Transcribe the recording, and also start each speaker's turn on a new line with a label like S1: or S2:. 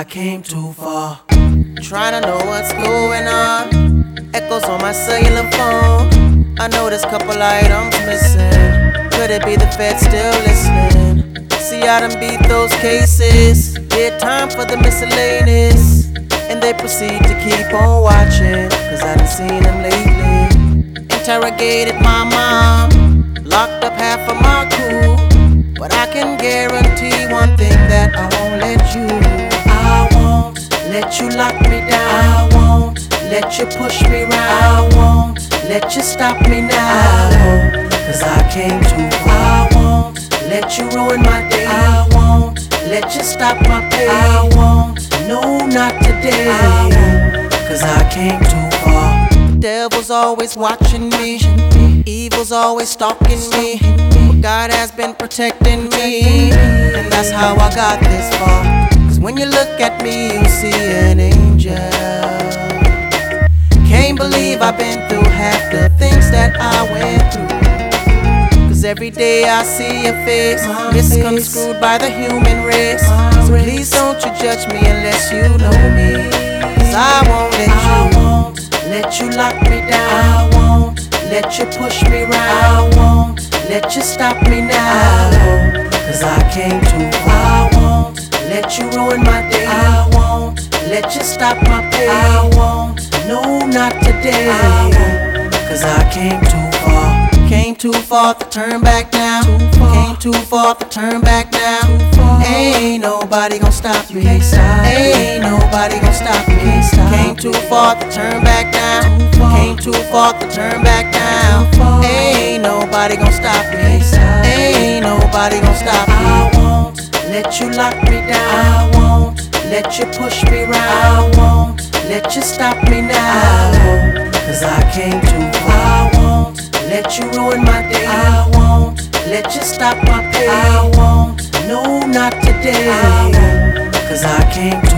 S1: I came too far. Trying to know what's going on. Echoes on my cellular phone. I know there's couple items missing. Could it be the Fed still listening? See, I done beat those cases. Did time for the miscellaneous. And they proceed to keep on watching, cause I done seen them lately. Interrogated my mom, locked up half of my crew. But I can guarantee one thing, that I won't let you. I won't let you lock me down. I won't let you push me round. I won't let you stop me now. Cause I came too far. I won't let you ruin my day. I won't let you stop my pain. I won't, no, not today. I won't, cause I came too far. The devil's always watching me. Evil's always stalking me. But God has been protecting me. And that's how I got this far. Cause when you look at me, you see an angel. Can't believe I've been through half the things that I went through. Cause every day I see your face, misconstrued by the human race. So please don't you judge me unless you know me. Cause I won't let you lock me down. I won't let you push me round. I won't let you stop me now. Cause I came too far. I won't let you ruin my day. I won't let you stop my pain. I won't, no, not today. Cause I came too far. Came too far to turn back now. Came too far to turn back now. Ain't nobody gon' stop me. Ain't nobody gon' stop me. Came too far to turn back now. Came too far to turn back now. Ain't nobody gon' stop me. Ain't nobody gon' stop me. I won't let you lock me down. I won't let you push me round. I won't let you stop me now. Cause I came too far. I won't let you ruin my day. I won't let you stop my pain. I won't, no, not today. Cause I came too far.